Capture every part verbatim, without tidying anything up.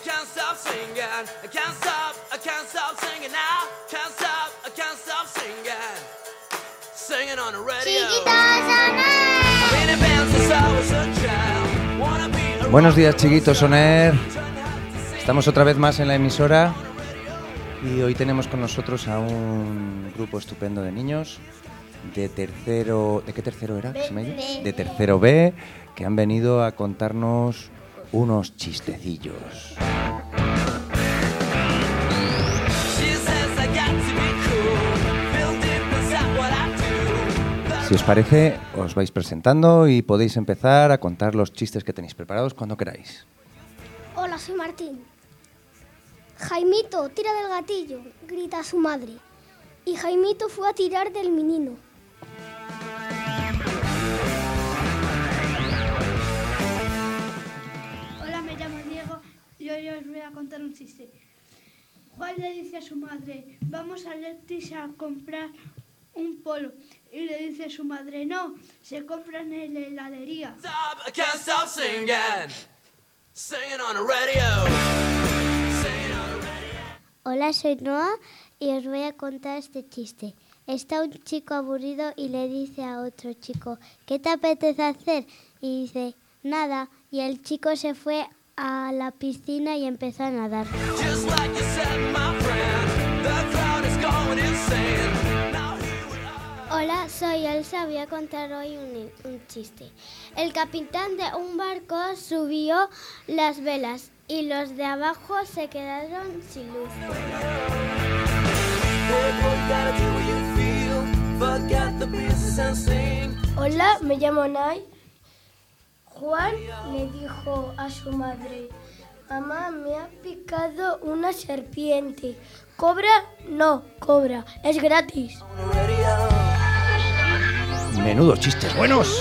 can't stop singing. I can't stop, I can't stop singing now. Can't stop, I can't stop singing. Singing on the radio. Buenos días, chiquitos Soner. Estamos otra vez más en la emisora y hoy tenemos con nosotros a un grupo estupendo de niños de tercero... ¿De qué tercero era? ¿Se me ha ido? De tercero B, que han venido a contarnos unos chistecillos. Si os parece, os vais presentando y podéis empezar a contar los chistes que tenéis preparados cuando queráis. Hola, soy Martín. Jaimito, tira del gatillo, grita a su madre. Y Jaimito fue a tirar del menino. Hola, me llamo Diego y hoy os voy a contar un chiste. Juan le dice a su madre, vamos a Lectis a comprar un polo. Y le dice a su madre, no, se compran en la heladería. Stop, I can't stop singing. Singing on the radio. Singing on the radio. Hola, soy Noah y os voy a contar este chiste. Está un chico aburrido y le dice a otro chico, ¿qué te apetece hacer? Y dice, nada. Y el chico se fue a la piscina y empezó a nadar. Just like you said, my friend, the crowd is going insane. Hola, soy Elsa, voy a contar hoy un, un chiste. El capitán de un barco subió las velas y los de abajo se quedaron sin luz. Hola, me llamo Nay. Juan le dijo a su madre, mamá, me ha picado una serpiente. ¿Cobra? No, cobra, es gratis. Menudos chistes buenos.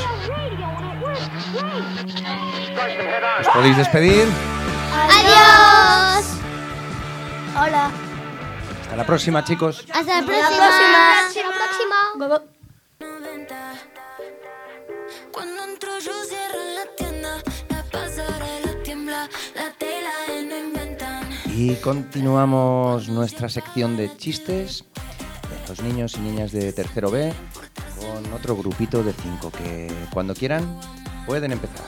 ¿Os podéis despedir? ¡Adiós! Hola. Hasta la próxima, chicos. Hasta la próxima. Hasta la próxima. Cuando entro yo cierro la tienda, la pasarela tiembla, la tela y no inventan. Y continuamos nuestra sección de chistes de los niños y niñas de tercero B con otro grupito de cinco que cuando quieran pueden empezar.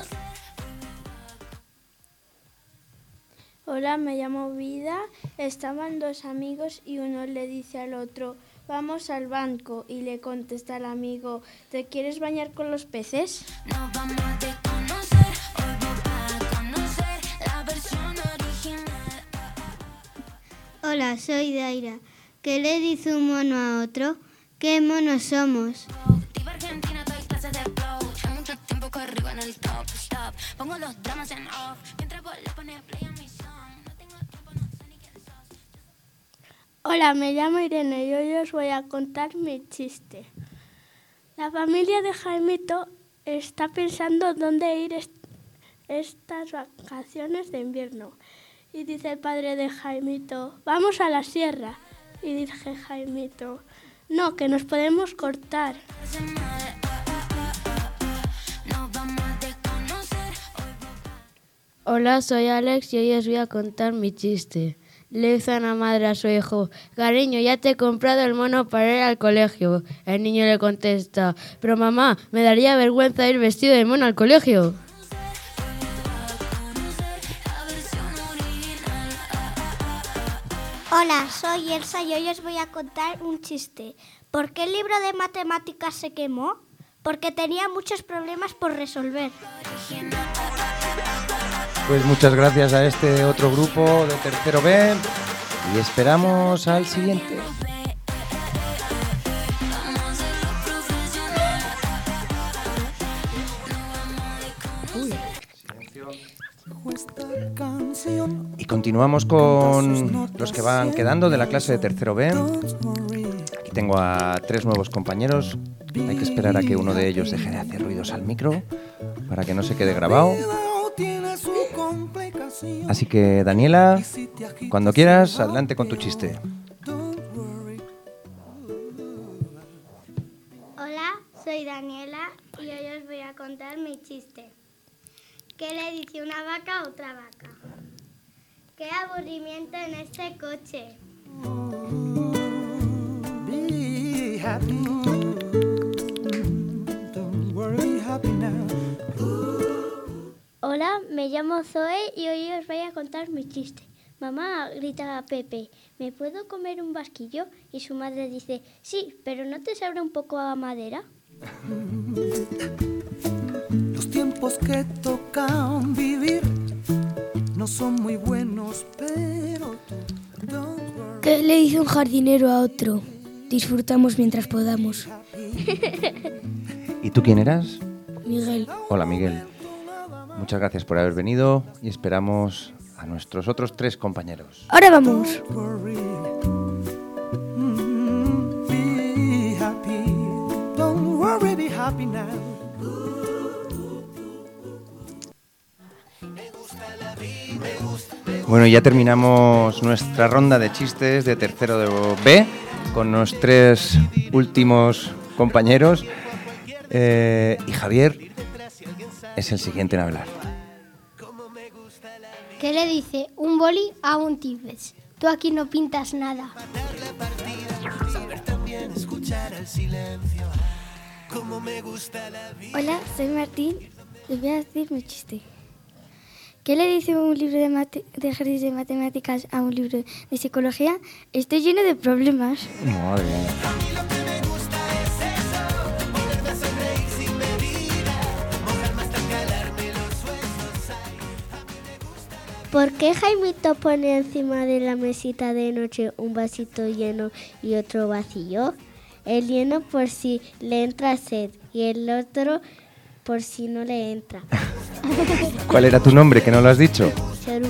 Hola, me llamo Vida. Estaban dos amigos y uno le dice al otro, vamos al banco. Y le contesta al amigo, ¿te quieres bañar con los peces? Nos vamos a desconocer, hoy voy a conocer la versión original. Hola, soy Daira. ¿Qué le dice un mono a otro? ¿Qué monos somos? Tipo Argentina, doy clases de flow. Ya mucho tiempo que arriba en el top, stop. Pongo los dramas en off. Mientras vos le pones play a mi song. No tengo tiempo, no sé ni quién sos. Hola, me llamo Irene y hoy os voy a contar mi chiste. La familia de Jaimito está pensando dónde ir est- estas vacaciones de invierno. Y dice el padre de Jaimito, vamos a la sierra. Y dice Jaimito, no, que nos podemos cortar. Hola, soy Alex y hoy os voy a contar mi chiste. Le dice una madre a su hijo, cariño, ya te he comprado el mono para ir al colegio. El niño le contesta, pero mamá, me daría vergüenza ir vestido de mono al colegio. Hola, soy Elsa y hoy os voy a contar un chiste. ¿Por qué el libro de matemáticas se quemó? Porque tenía muchos problemas por resolver. Pues muchas gracias a este otro grupo de tercero B y esperamos al siguiente. Y continuamos con los que van quedando de la clase de tercero B. Aquí tengo a tres nuevos compañeros. Hay que esperar a que uno de ellos deje de hacer ruidos al micro para que no se quede grabado. Así que, Daniela, cuando quieras, adelante con tu chiste. Hola, soy Daniela y hoy os voy a contar mi chiste. ¿Qué le dice una vaca a otra vaca? Qué aburrimiento en este coche. Be happy. Don't worry, happy now. Hola, me llamo Zoe y hoy os voy a contar mi chiste. Mamá grita a Pepe, ¿me puedo comer un vasquillo? Y su madre dice, sí, pero ¿no te sabrá un poco a madera? Los tiempos que tocan vivir no son muy buenos, pero tú don't worry. ¿Qué le dice un jardinero a otro? Disfrutamos mientras podamos. ¿Y tú quién eras? Miguel. Hola, Miguel. Muchas gracias por haber venido y esperamos a nuestros otros tres compañeros. Ahora vamos. Worry. Mm, be happy. Don't worry, be happy now. Bueno, ya terminamos nuestra ronda de chistes de tercero de B con los tres últimos compañeros. Eh, y Javier es el siguiente en hablar. ¿Qué le dice un boli a un tibes? Tú aquí no pintas nada. Hola, soy Martín. Les voy a decir mi chiste. ¿Qué le dice un libro de, mate- de ejercicios de matemáticas a un libro de psicología? Estoy lleno de problemas. Madre mía. ¿Por qué Jaimito pone encima de la mesita de noche un vasito lleno y otro vacío? El lleno por si le entra sed y el otro por si no le entra. ¿Cuál era tu nombre, que no lo has dicho? Choruk.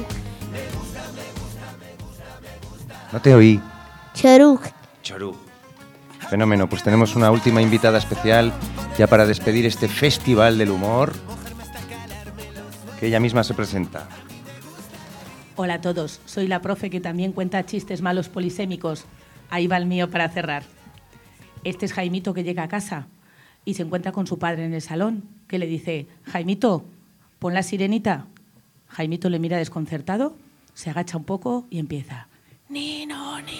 No te oí. Choruk. Chorú. Fenómeno, pues tenemos una última invitada especial ya para despedir este festival del humor, que ella misma se presenta. Hola a todos, soy la profe que también cuenta chistes malos polisémicos. Ahí va el mío para cerrar. Este es Jaimito, que llega a casa y se encuentra con su padre en el salón, que le dice, Jaimito, pon la sirenita. Jaimito le mira desconcertado, se agacha un poco y empieza. Nino, Nino,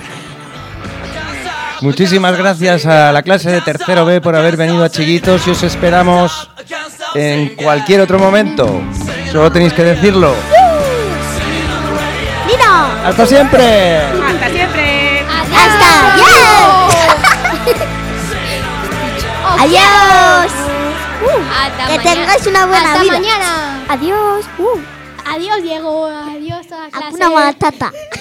Nino. Muchísimas gracias a la clase de tercero B por haber venido a Chiquitos y os esperamos en cualquier otro momento. Solo tenéis que decirlo. ¡Nino! ¡Hasta siempre! ¡Hasta siempre! ¡Hasta! ¡Adiós! Uh, que tengáis una buena Hasta vida. mañana. Adiós. Uh, Adiós, Diego. Adiós, toda clase. Hakuna Matata.